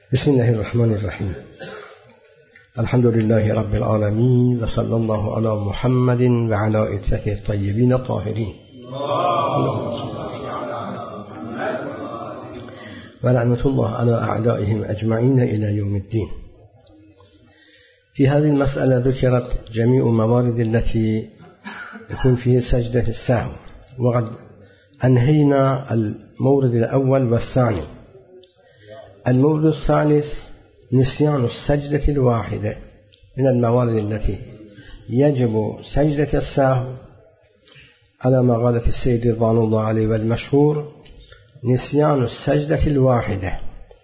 بسم الله الرحمن الرحيم. الحمد لله رب العالمين، وصلى الله على محمد وعلى آله الطيبين الطاهرين، ولعنة الله على أعدائهم أجمعين إلى يوم الدين. في هذه المسألة ذكرت جميع الموارد التي يكون فيها سجدة السهو، وقد أنهينا المورد الأول والثاني. المورد الثالث نسيان السجدة الواحدة من الموارد التي يجب سجدة السهو على ما قالت السيد رضوان الله عليه، والمشهور نسيان السجدة الواحدة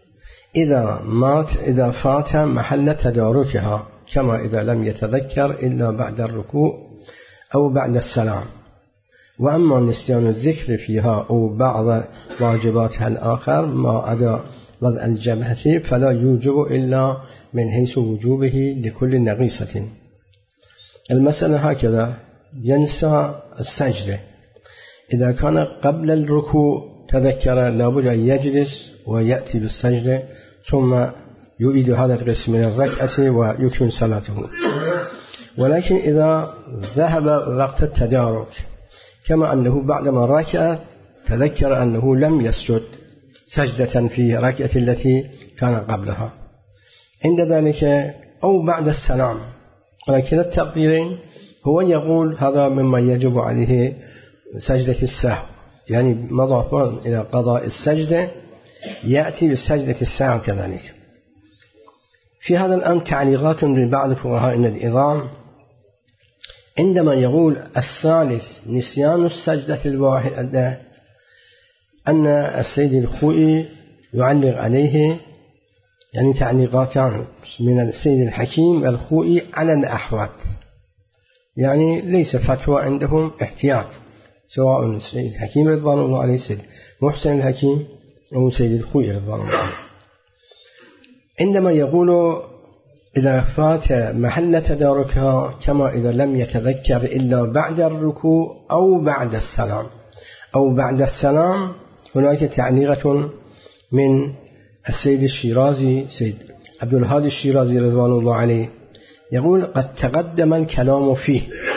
إذا فات محل تداركها، كما إذا لم يتذكر إلا بعد الركوع أو بعد السلام. وأما نسيان الذكر فيها أو بعض واجباتها الآخر ما أدى وضع الجبهة فلا يوجب إلا من حيث وجوبه لكل نغيصة. المسألة هكذا: ينسى السجدة إذا كان قبل الركوع تذكر لابد أن يجلس ويأتي بالسجدة، ثم يعيد هذا القسم من الركعة ويكمل صلاته. ولكن إذا ذهب وقت التدارك، كما أنه بعدما ركع تذكر أنه لم يسجد سجدة في ركعة التي كان قبلها، عند ذلك أو بعد السلام، ولكن التقديرين هو يقول هذا مما يجب عليه سجدة السهو، يعني مضافا إلى قضاء السجدة يأتي بالسجدة السهو كذلك. في هذا الأمر تعليقات من بعض فقهاء النظام عندما يقول الثالث نسيان السجدة الواحدة، أن السيد الخوئي يعلق عليه، يعني تعليقاتان من السيد الحكيم الخوئي على الأحوات، يعني ليس فتوى عندهم احتياط، سواء السيد الحكيم رضوان الله عليه، السيد محسن الحكيم أو السيد الخوئي رضوان الله عليه. عندما يقول إذا فات محل تداركها، كما إذا لم يتذكر إلا بعد الركوع أو بعد السلام أو بعد السلام، هناك تعليقة من السيد الشيرازي، سيد عبد الهادي الشيرازي رضوان الله عليه، يقول قد تقدم الكلام فيه،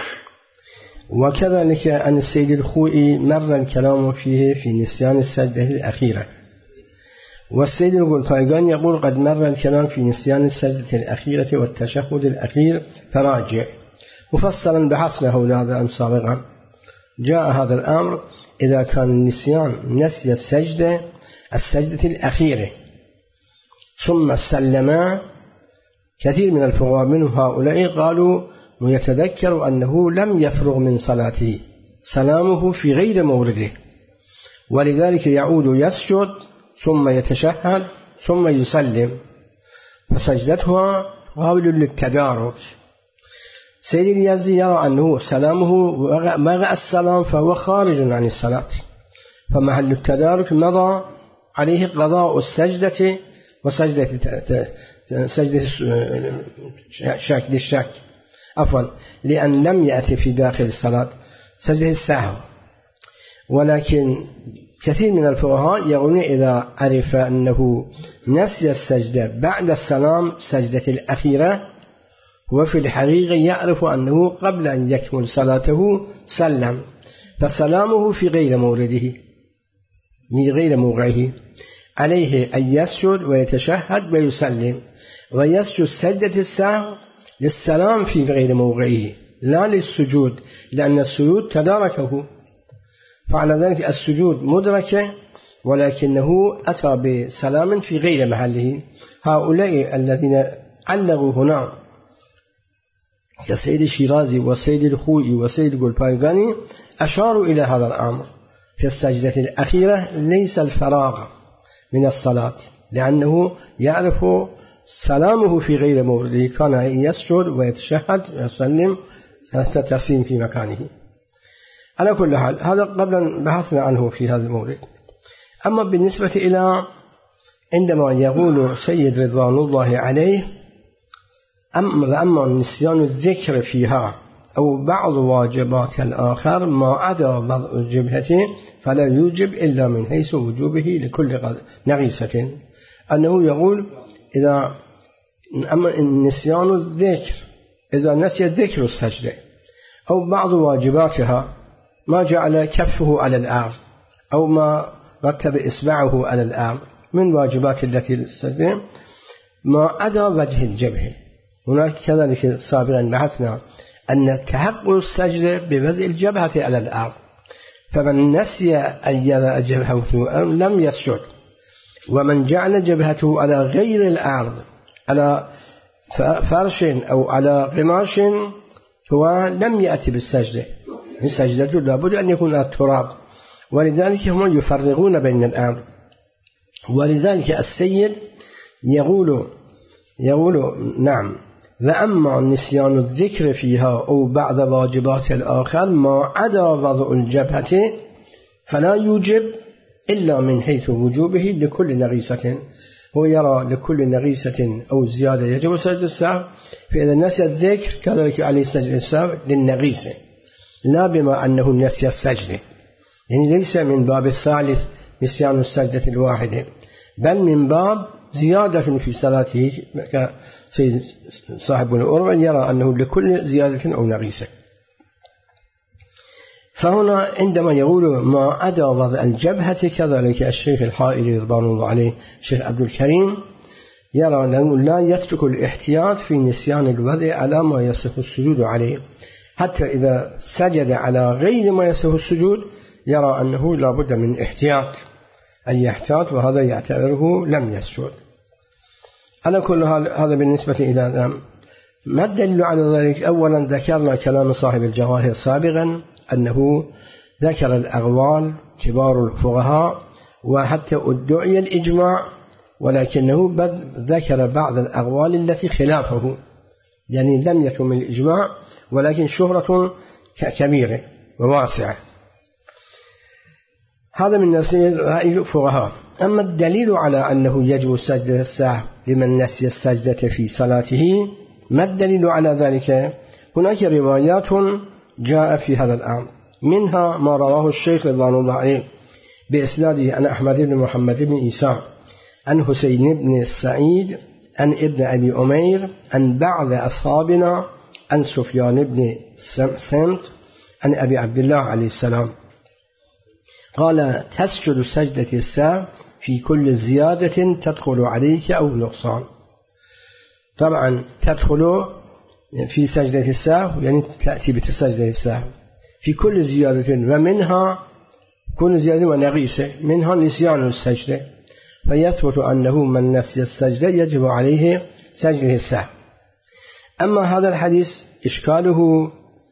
وكذلك أن السيد الخوئي مر الكلام فيه في نسيان السجدة الأخيرة. والسيد الغلفايقان يقول قد مر الكلام في نسيان السجدة الأخيرة والتشهد الأخير فراجع. مفصلا بحثنا هذا سابقا، جاء هذا الأمر إذا كان النسيان نسي السجدة الأخيرة ثم سلم. كثير من الفقهاء منهم هؤلاء قالوا ويتذكر أنه لم يفرغ من صلاته، سلامه في غير مورده، ولذلك يعود يسجد ثم يتشهد ثم يسلم، فسجدتها قابل للتدارك. سيد اليزي يرى أنه سلامه مع السلام فهو خارج عن الصلاة، فمحل التدارك مضى عليه قضاء السجدة وسجدة الشك عفوا، لأن لم يأتي في داخل الصلاة سجدة السهو. ولكن كثير من الفقهاء يقولون إذا عرف أنه نسي السجدة بعد السلام سجدة الأخيرة، وفي الحقيقة يعرف أنه قبل أن يكمل صلاته سلم، فسلامه في غير مورده من غير موقعه، عليه أن يسجد ويتشهد ويسلم، ويسجد سجدة السهو للسلام في غير موقعه لا للسجود، لأن السجود تداركه، فعلى ذلك السجود مدركة ولكنه أتى بسلام في غير محله. هؤلاء الذين علقوا هنا كالسيد الشيرازي والسيد الخوئي والسيد الغلفايقاني أشاروا إلى هذا الأمر في السجدة الأخيرة ليس الفراغ من الصلاة، لأنه يعرف سلامه في غير مورده، كان يسجد ويتشهد ويسلم حتى تسليم في مكانه. على كل حال هذا قبل بحثنا عنه في هذا المورد. أما بالنسبة إلى عندما يقول سيد رضوان الله عليه أما نسيان الذكر فيها أو بعض واجبات الآخر ما عدا وضع الجبهة فلا يوجب إلا من حيث وجوبه لكل نغيصة، أنه يقول أما نسيان الذكر إذا نسي ذكر السجدة أو بعض واجباتها، ما جعل كفه على الأرض أو ما رتب إصبعه على الأرض من واجبات التي السجدة، ما عدا وجه الجبهة. هناك كذلك سابقا بحثنا أن تحقق السجدة بوضع الجبهة على الأرض، فمن نسي أن يضع جبهته لم يسجد، ومن جعل جبهته على غير الأرض على فرش أو على قماش هو لم يأتي بالسجدة. السجدة لابد أن يكون على التراب، ولذلك هم يفرغون بين الأرض. ولذلك السيد يقول نعم: وأما نسيان الذكر فيها أو بعض واجبات الآخر ما عدا وضع الجبهة فلا يوجب إلا من حيث وجوبه لكل نغيسة. هو يرى لكل نغيسة أو زيادة يجب سجد السهو، فإذا نسي الذكر كذلك عليه سجد السهو للنغيسة، لا بما أنه نسي السجدة، يعني ليس من باب الثالث نسيان السجدة الواحدة، بل من باب زيادة في صلاته، كسيد صاحب الأوربان يرى أنه لكل زيادة أو نغيسة. فهنا عندما يقول ما عدا وضع الجبهة كذلك الشيخ الحائري رضوان الله عليه الشيخ عبد الكريم يرى أنه لا يترك الاحتياط في نسيان الوضع على ما يصح السجود عليه، حتى إذا سجد على غير ما يصح السجود يرى أنه لا بد من احتياط، أن يحتاط، وهذا يعتبره لم يسجد. على كل هذا بالنسبة إلى ما الدليل على ذلك؟ أولا ذكرنا كلام صاحب الجواهر سابقا أنه ذكر الأقوال كبار الفقهاء وحتى ادعي الإجماع، ولكنه ذكر بعض الأقوال التي خلافه، يعني لم يكن من الإجماع ولكن شهرة كبيرة وواسعة. هذا من رأي الفقهاء. أما الدليل على أنه يجب سجد السهو لمن نسي السجدة في صلاته، ما الدليل على ذلك؟ هناك روايات جاء في هذا الأمر، منها ما رواه الشيخ رضوان الله عليه بإسناده عن أحمد بن محمد بن عيسى عن حسين بن السعيد عن ابن أبي أمير عن بعض أصحابنا عن سفيان بن سمت عن أبي عبد الله عليه السلام قال: تسجد سجدة السهو في كل زيادة تدخل عليك أو نقصان. طبعا تدخل في سجدة السهو يعني تأتي بسجدة السهو في كل زيادة، ومنها كل زيادة ونغيسة، منها نسيان السجدة، فيثبت أنه من نسي السجدة يجب عليه سجدة السهو. أما هذا الحديث إشكاله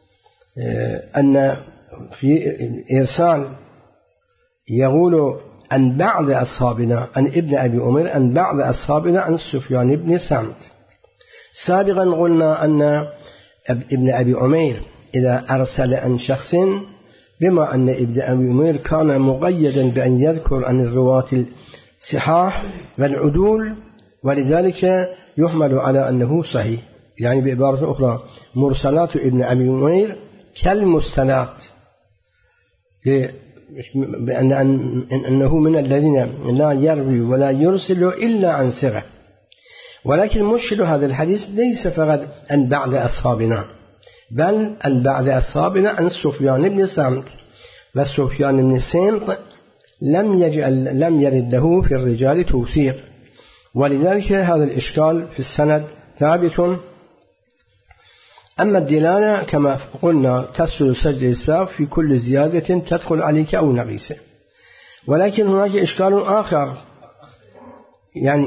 أن في إرسال يقول عن بعض أصحابنا عن ابن أبي أمير عن بعض أصحابنا عن سفيان بن سمت. سابقا قلنا أن ابن أبي أمير إذا أرسل عن شخص، بما أن ابن أبي أمير كان مقيدا بأن يذكر عن الرواة الصحاح والعدول، ولذلك يحمل على أنه صحيح. يعني بعبارة أخرى مرسلات ابن أبي أمير كالمستنات، أنه من الذين لا يروي ولا يرسل إلا عن ثقة. ولكن مشكل هذا الحديث ليس فقط عن بعض أصحابنا، بل عن بعض أصحابنا عن سفيان بن سمت، وسفيان بن سمت لم يرد له في الرجال توثيق، ولذلك هذا الإشكال في السند ثابت. أما الدلالة كما قلنا تسجد سجد السهو في كل زيادة تدخل عليك أو نغيسة. ولكن هناك إشكال آخر، يعني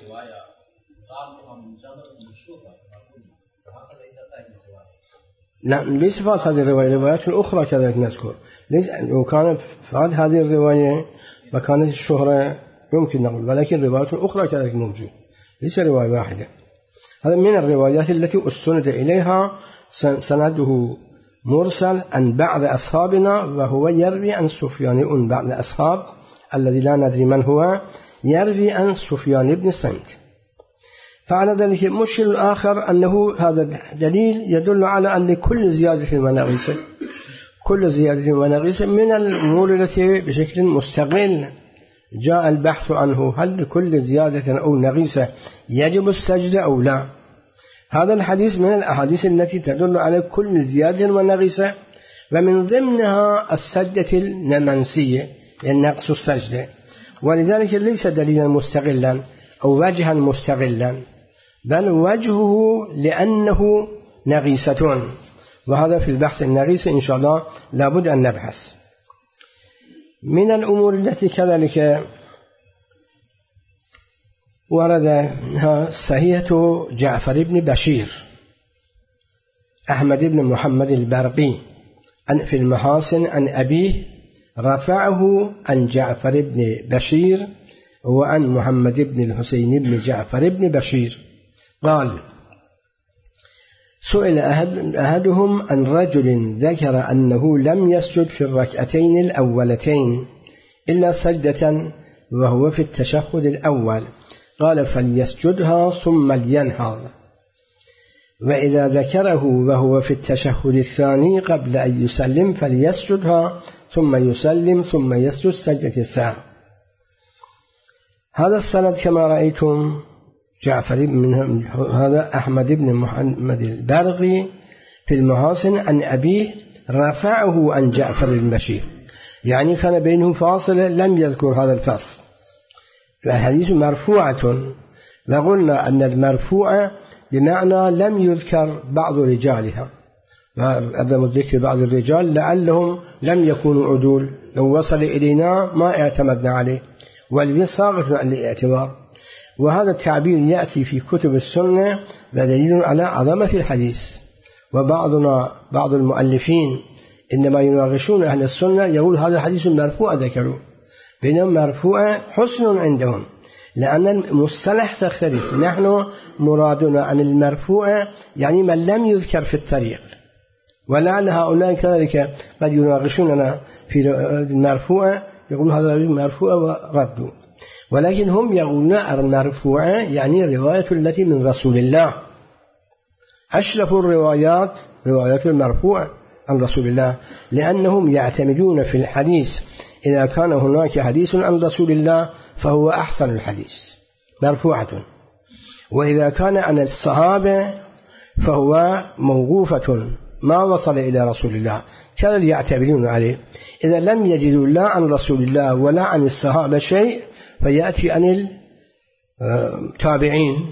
لا ليس فقط هذه الرواية، روايات أخرى كذلك نذكر. لو كانت فقط هذه الرواية وكانت الشهرة يمكن نقول، ولكن روايات أخرى كذلك موجود، ليس رواية واحدة. هذا من الروايات التي أستند إليها سنده مرسل عن بعض أصحابنا، وهو يروي عن سفيان عن بعض الأصحاب الذي لا ندري من هو، يروي عن سفيان بن سمت. فعلى ذلك مشكل الآخر أنه هذا دليل يدل على أن كل زيادة ونقيصة، كل زيادة ونقيصة من الأمور التي بشكل مستقل جاء البحث عنه هل لكل زيادة أو نقيصة يجب السجد أو لا. هذا الحديث من الأحاديث التي تدل على كل زيادة ونقيصة، ومن ضمنها السجدة المنسية النقص السجدة، ولذلك ليس دليلا مستقلا أو وجها مستقلا، بل وجهه لأنه نقيصة، وهذا في البحث النقيص إن شاء الله لابد أن نبحث. من الأمور التي كذلك وردها صحيحة جعفر بن بشير أحمد بن محمد البرقي في المحاسن عن أبيه رفعه عن جعفر بن بشير وعن محمد بن الحسين بن جعفر بن بشير قال: سئل أحدهم عن رجل ذكر أنه لم يسجد في الركعتين الأولتين إلا سجدة وهو في التشهد الأول، قال: فليسجدها ثم لينهض، وإذا ذكره وهو في التشهد الثاني قبل أن يسلم فليسجدها ثم يسلم ثم يسجد سجدة السهو. هذا السند كما رأيتم جعفر من هذا أحمد بن محمد البرقي في المحاسن عن أبيه رفعه عن جعفر بن بشير، يعني كان بينهم فاصلة لم يذكر هذا الفصل. الحديث مرفوعة، وقلنا أن المرفوعة بمعنى لم يذكر بعض رجالها، وعدم الذكر بعض الرجال لعلهم لم يكونوا عدول، لو وصل إلينا ما اعتمدنا عليه، والذي ساقط عن الاعتبار. وهذا التعبير يأتي في كتب السنة ودليل على عظمة الحديث. بعض المؤلفين إنما يناقشون أهل السنة يقول هذا حديث مرفوع ذكروا، بينما مرفوع حسن عندهم، لأن المصطلح تختلف. نحن مرادنا عن المرفوع يعني من لم يذكر في الطريق، ولعل هؤلاء كذلك قد يناقشوننا في المرفوع، يقول هذا مرفوع وردوا، ولكن هم يقولون المرفوع يعني رواية التي من رسول الله. أشرف الروايات روايات المرفوع عن رسول الله، لأنهم يعتمدون في الحديث إذا كان هناك حديث عن رسول الله فهو أحسن الحديث مرفوعة، وإذا كان عن الصحابة فهو موقوفة ما وصل إلى رسول الله، كذا يعتمدون عليه. إذا لم يجدوا لا عن رسول الله ولا عن الصحابة شيء فيأتي عن التابعين،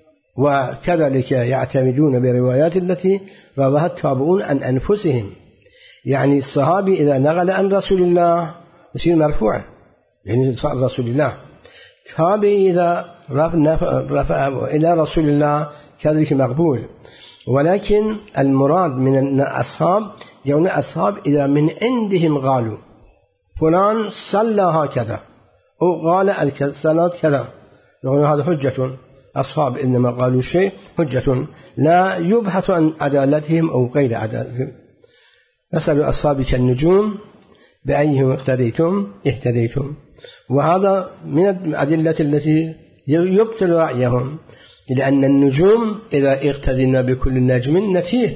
وكذلك يعتمدون بروايات التي رواها التابعون عن أنفسهم. يعني الصحابي إذا نقل عن رسول الله يصير مرفوع يعني صار رسول الله، تابعي إذا رفع إلى رسول الله كذلك مقبول. ولكن المراد من الأصحاب يقولون أصحاب إذا من عندهم قالوا فلان صلى هكذا أو قال الصلاة كذا، يقولون هذا حجة. أصحاب إنما قالوا شيء حجة لا يبحث عن عدالتهم أو غير عدالتهم. مثل أصحابك النجوم بأيهم اقتديتم اهتديتم، وهذا من الأدلة التي يبطل رأيهم، لأن النجوم إذا اقتدينا بكل نجم نتيه،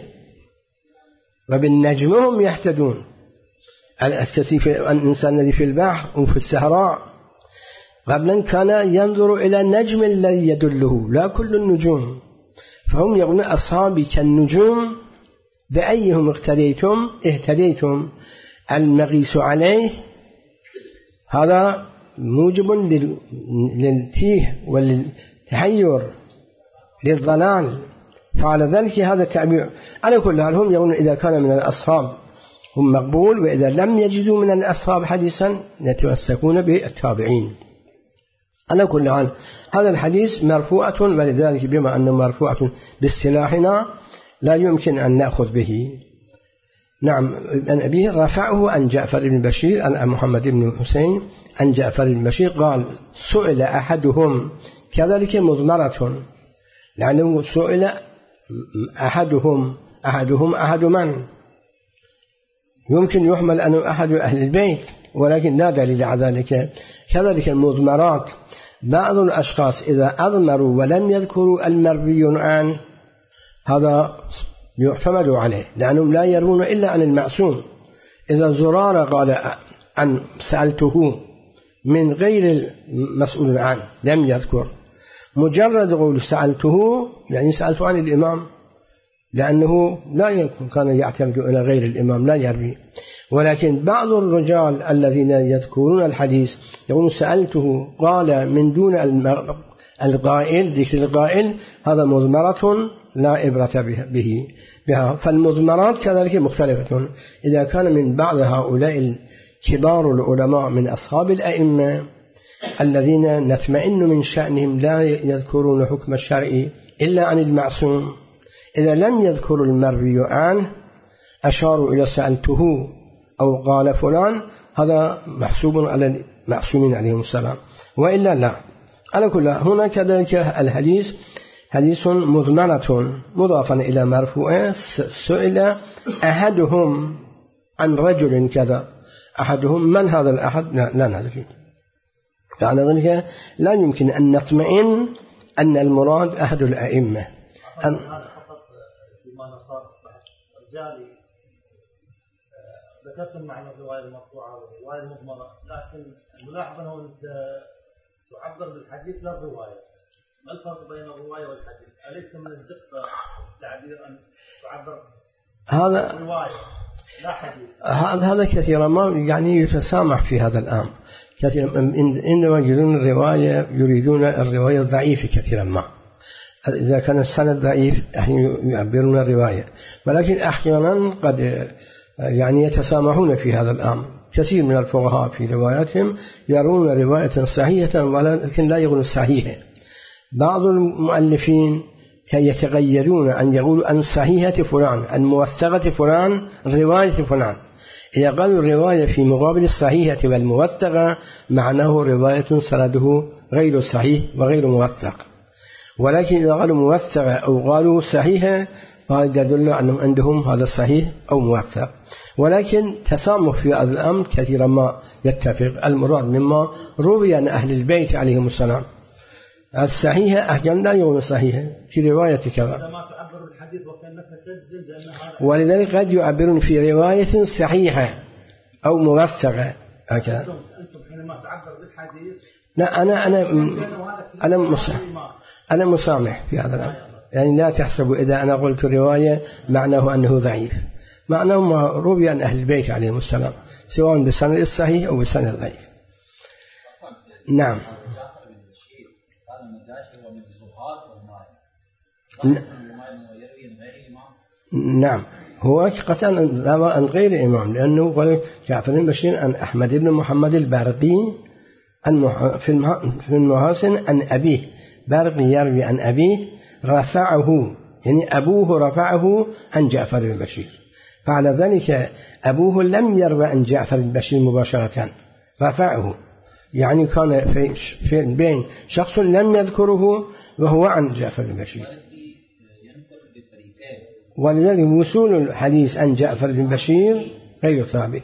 وبالنجم هم يهتدون. الإنسان الذي في البحر وفي السهراء قبلا كان ينظر إلى النجم الذي يدله لا كل النجوم، فهم يقولون أصحابي كالنجوم بأيهم اقتديتم اهتديتم. المقيس عليه هذا موجب للتيه وللتحير للضلال، فعلى ذلك هذا التعبير. على كل حال هم يقولون إذا كان من الأصحاب هم مقبول، وإذا لم يجدوا من الأصحاب حديثا يتمسكون بالتابعين. على كل حال هذا الحديث مرفوعة، ولذلك بما أنه مرفوعة باصطلاحنا لا يمكن أن نأخذ به. نعم، أن أبيه رفعه عن جعفر بن بشير عن محمد بن حسين عن جعفر بن بشير قال: سئل أحدهم، كذلك مضمرة، لأنه سئل أحدهم أحد من؟ يمكن يحمل أنه أحد أهل البيت، ولكن لا دليل على ذلك. كذلك المضمرات، بعض الأشخاص إذا أضمروا ولم يذكروا المروي عنه هذا يعتمد عليه، لأنهم لا يرون إلا عن المعصوم. إذا زرارة قال عن سألته من غير المسؤول عنه لم يذكر، مجرد قول سألته يعني سألت عن الإمام، لأنه لا كان يعتمد إلى غير الإمام لا يروي. ولكن بعض الرجال الذين يذكرون الحديث يقولون سألته قال من دون القائل، ذكر القائل، هذا مضمرة لا عبرة بها. فالمضمرات كذلك مختلفة. إذا كان من بعض هؤلاء كبار العلماء من أصحاب الأئمة الذين نطمئن من شأنهم لا يذكرون حكم الشرعي إلا عن المعصوم، إذا لم يذكروا المروي عنه أشاروا إلى سألته أو قال فلان، هذا محسوب على المعصومين عليهم السلام، وإلا لا. على كل هنا كذلك الحديث حديث مضمرة مضافا إلى مرفوع. سئل أحدهم عن رجل كذا، أحدهم من هذا الأحد؟ لا ندري. فعلى ذلك لا يمكن أن نطمئن أن المراد أحد الأئمة. هذا فقط فيما نصار رجالي ذكرتم معنى الرواية المرفوعة والرواية المضمرة، لكن الملاحظ أنه أنت تعبر بالحديث لا الرواية. ما الفرق بين الرواية والحديث؟ أليس من الدقة التعبير أن تعبر هذا رواية لا حديث؟ هذا كثيرا ما يعني يتسامح في هذا الأمر. كثيرا إنما يريدون الرواية، يريدون الرواية الضعيفة كثيرا ما. إذا كان السند ضعيف يعبرون الرواية، ولكن أحيانا قد يعني يتسامحون في هذا الأمر. كثير من الفقهاء في رواياتهم يرون رواية صحيحة ولكن لا يقولون صحيحة. بعض المؤلفين كي يتغيرون أن يقولوا عن صحيحة فلان، عن موثقة فلان، رواية فلان. إذا قالوا الرواية في مقابل الصحيحة والموثقة معناه رواية سنده غير صحيح وغير موثق. ولكن إذا قالوا موثقة أو قالوا صحيحة فهذا يدل أنهم عندهم هذا صحيح أو موثق. ولكن تسامح في هذا الأمر كثيرا ما يتفق. المراد مما روي عن أهل البيت عليهم السلام الصحيحة أحيانا لا يكون صحيحة في رواية كذا، ولذلك قد يعبرون في رواية صحيحة أو موثقة هكذا. أنتم حينما تعبر بالحديث لا أنا مسامح في هذا الأمر. يعني لا تحسبوا إذا أنا قلت رواية معناه أنه ضعيف، معناه ما روي عن أهل البيت عليهم السلام سواء بالسند الصحيح أو بالسند الضعيف. نعم. نعم هو قطعا عن غير إمام، لأنه قال جعفر بن بشير عن أحمد بن محمد البرقي في المحاسن عن أبيه. برقي يروي عن أبيه رفعه، يعني أبوه رفعه عن جعفر بن بشير، فعلى ذلك أبوه لم يروي عن جعفر بن بشير مباشرة، رفعه، يعني كان في بين شخص لم يذكره وهو عن جعفر بن بشير. ولذلك وصول الحديث عن جعفر بن بشير غير ثابت.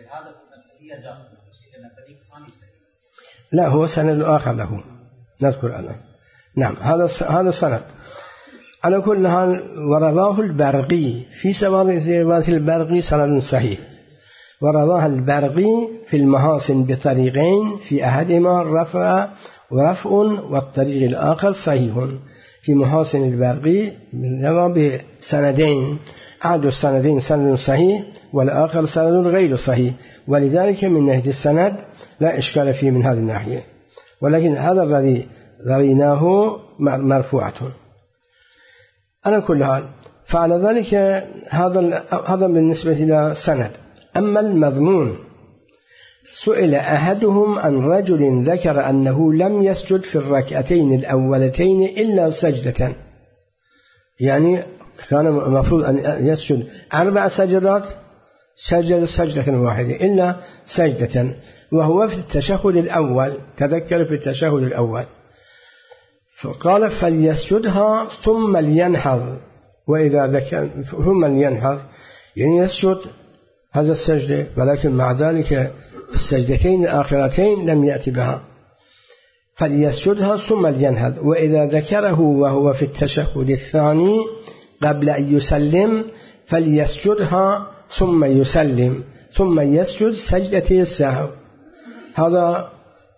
لا هو سند آخر له نذكر الآن. نعم هذا السند. على كل حال ورواه البرقي في رواية البرقي سند صحيح، ورواه البرقي في المحاسن بطريقين، في أحدهما رفع والطريق الآخر صحيح. في محاسن البرقي بسندين، أحد السندين سند صحيح والآخر سند غير صحيح، ولذلك من ناحية السند لا إشكال فيه من هذه الناحية. ولكن هذا الذي رأيناه مرفوعة. على كل حال فعلى ذلك هذا بالنسبة إلى سند. أما المضمون، سئل أحدهم عن رجل ذكر أنه لم يسجد في الركعتين الأولتين إلا سجدة، يعني كان المفروض أن يسجد 4 سجدات، سجد سجدة واحدة إلا سجدة، وهو في التشهد الأول، تذكر في التشهد الأول، فقال فليسجدها ثم لينهض. وإذا ذكر ثم لينهض يعني يسجد هذا السجدة، ولكن مع ذلك السجدتين الآخرتين لم يأتي بها، فليسجدها ثم لينهض. وإذا ذكره وهو في التشهد الثاني قبل أن يسلم فليسجدها ثم يسلم ثم يسجد سجدتي السهو. هذا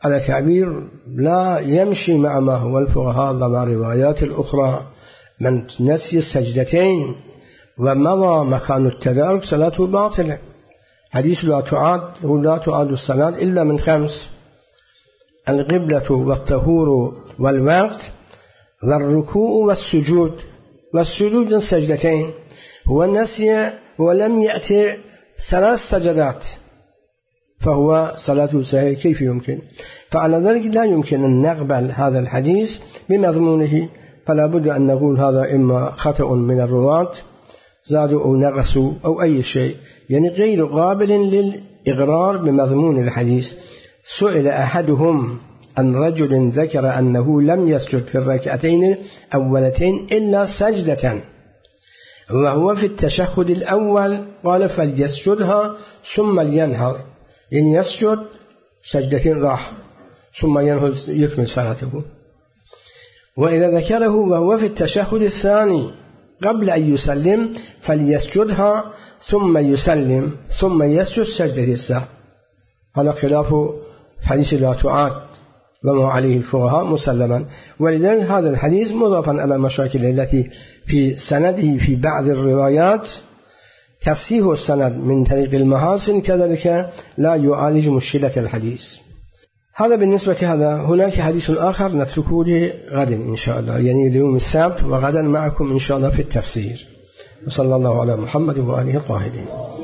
الكبير لا يمشي مع ما هو الفقهاء ومع الروايات الأخرى من نسي السجدتين ومضى مكان التدارك صلاته باطلة. حديث لا تعاد الصلاة إلا من 5: القبلة والطهور والوقت والركوع والسجود من سجدتين. هو نسي ولم يأتي 3 سجدات فهو صلاته سهية، كيف يمكن؟ فعلى ذلك لا يمكن أن نقبل هذا الحديث بمضمونه، فلا بد أن نقول هذا إما خطأ من الرواة زادوا أو نقصوا أو أي شيء، يعني غير قابل للإقرار بمضمون الحديث. سئل أحدهم عن رجل ذكر أنه لم يسجد في الركعتين الأولتين إلا سجدة وهو في التشهد الأول، قال فليسجدها ثم لينهض، يعني يسجد سجدتين راح ثم ينهض يكمل صلاته. وإذا ذكره وهو في التشهد الثاني قبل أن يسلم فليسجدها ثم يسلم ثم يسجد سجدة السهو. هذا خلاف حديث لا تعاد وما عليه الفقهاء مسلما. ولذلك هذا الحديث مضافا على المشاكل التي في سنده في بعض الروايات تصحيح السند من طريق المحاسن كذلك لا يعالج مشكلة الحديث. هذا بالنسبة هذا. هناك حديث آخر نتركه لغد إن شاء الله، يعني اليوم السبت، وغدا معكم إن شاء الله في التفسير. وصلى الله على محمد وآله الطاهرين.